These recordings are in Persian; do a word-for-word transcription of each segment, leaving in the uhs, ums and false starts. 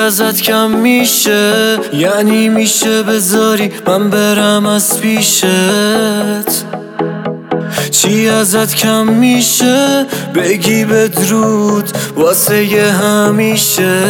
ازت کم میشه؟ یعنی میشه بذاری من برم از پیشت؟ چی ازت کم میشه؟ بگی بدرود واسه ی همیشه.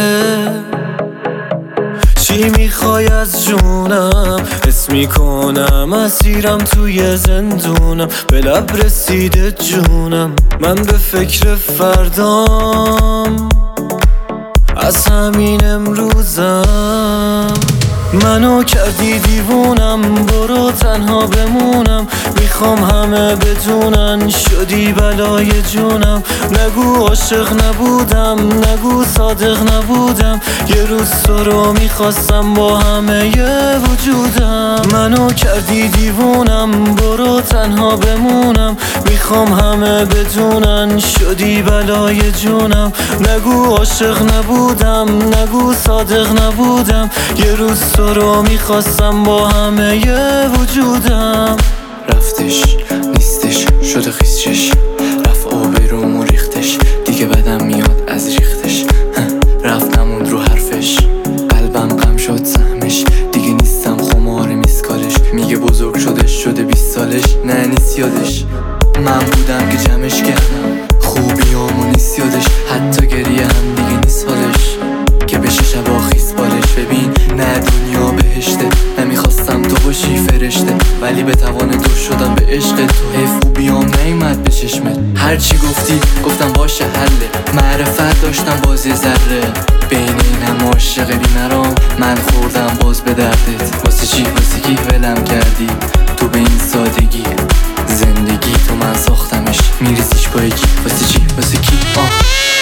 چی میخوای از جونم؟ حس میکنم اسیرم توی زندونم، به لب رسیده جونم، من به فکر فردام از همین امروزم. منو کردی دیوونم، برو تنها بمونم، میخوام همه بدونن شدی بلای جونم. نگو عاشق نبودم، نگو صادق نبودم، یه روز تو رو میخواستم با همه ی وجودم. منو کردی دیوونم، برو تنها بمونم، میخوام همه بدونن شدی بلای جونم. نگو عاشق نبودم، نگو صادق نبودم، یه روز تو رو میخواستم با همه ی وجودم. رفتش نیستش شده خیسچش، رفت آبروم و ریختش، دیگه بدم میاد از ریختش. رفت نموند رو حرفش، قلبم غم شد سهمش، دیگه نیستم خمار میسکالش. میگه بزرگ شدش شده بیست سالش، نه نیست یادش. من بودم که جمعش کردم، خوبیامو نیست یادش، حتی گریه هم دیگه نیست حالش، که بشه شبا خیس بالش. ببین نه دنیا بهشته، نمیخواستم تو باشی فرشته، ولی به توان تو شدم به عشق تو. حیف خوبیام نیومد به چشمت، هرچی گفتی گفتم باشه حله. معرفت داشتم بازی ذره، بین این هم عاشق بیمرام، من خوردم باز به دردت. واسه چی واسه کی ولم کردی تو به این سادگی؟ زندگی تو من ساختمش، میریزیش با یکی. واسه چی واسه کی؟ آه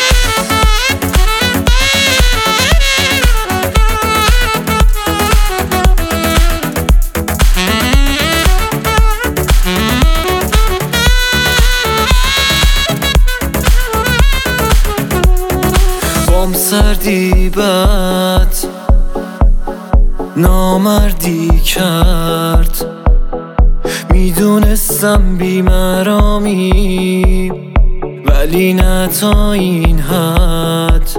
سردی بد نامردی کرد، میدونستم بیمرامی ولی نه تا این حد.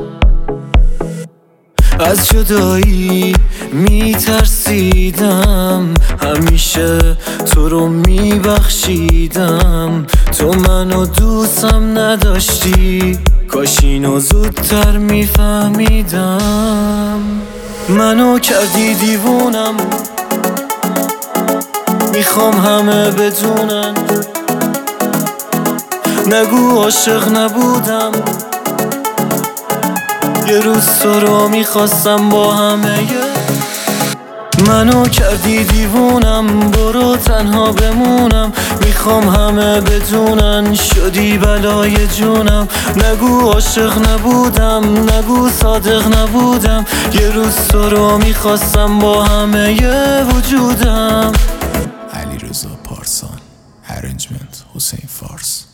از جدایی میترسیدم، همیشه تو رو میبخشیدم. تو منو دوستم نداشتی، کاش اینو زودتر میفهمیدم. منو کردی دیوونم، میخوام همه بدونن. نگو عاشق نبودم، یه روز تو رو میخواستم با همه ی منو کردی دیوونم، برو تنها بمونم، میخوام همه بدونن شدی بلای جونم. نگو عاشق نبودم، نگو صادق نبودم، یه روز تو رو میخواستم با همه ی وجودم. علیرضا پارسان، ارنجمنت حسین فارس.